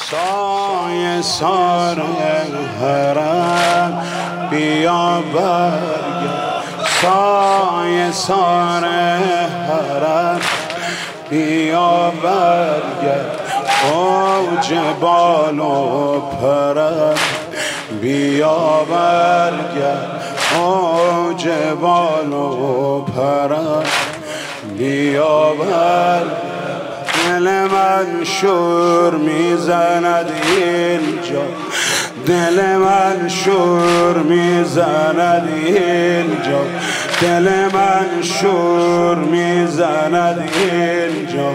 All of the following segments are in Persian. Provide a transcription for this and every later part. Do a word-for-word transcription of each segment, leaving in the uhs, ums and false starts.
سایه سار حرم بیا برگرد، سایه سار حرم بیا برگرد، اوج بال و پرم بیا برگرد، اوج بال و پرم بیا برگرد. دل من شور میزند اینجا، دل من شور میزند اینجا، دل من شور میزند اینجا.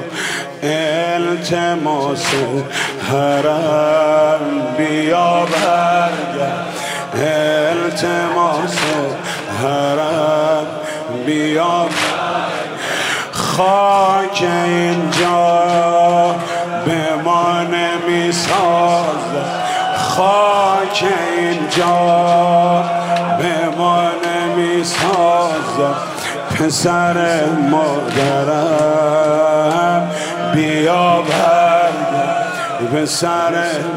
التماس حرم بیا برگرد، التماس حرم بیا برگرد. خاک اینجا به ما نمی سازد، خاک اینجا به ما نمی سازد. پسر مادرم بیا برگرد، پسر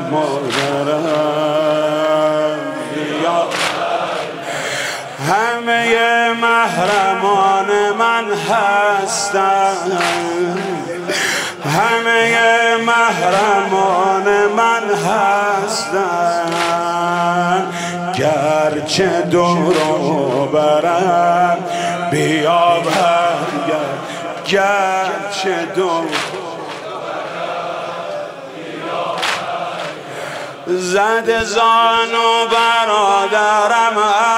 مادرم بیا برگرد. همه محرمان من هستند، همه محرمان من هستند. گرچه دور و برم بیا برگرد، گرچه دور زد زانو برادرم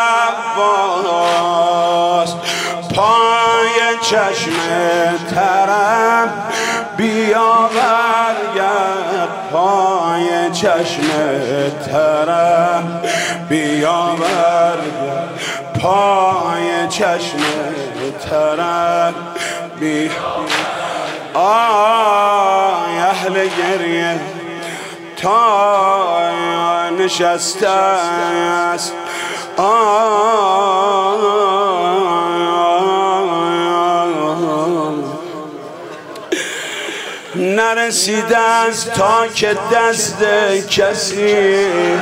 عباس، پای چشم ترم بیا برگرد، پای چشم ترم بیا برگرد، پای چشم ترم بیا. آی اهل گریه تا نشسته است، نرسیده است تا که دست کسی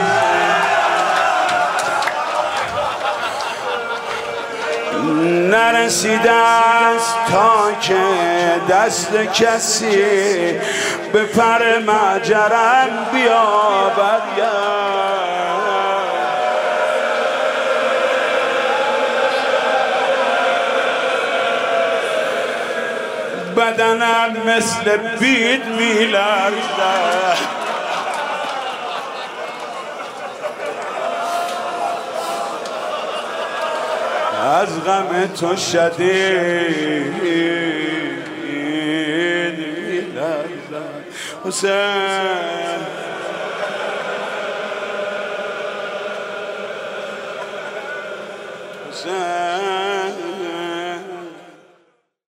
نرسیده است تا که دست کسی به پر مجرم بیا برگرد. بدنم مثل بید می‌لرزد، از غم تو شدید می‌لرزد. حسین حسین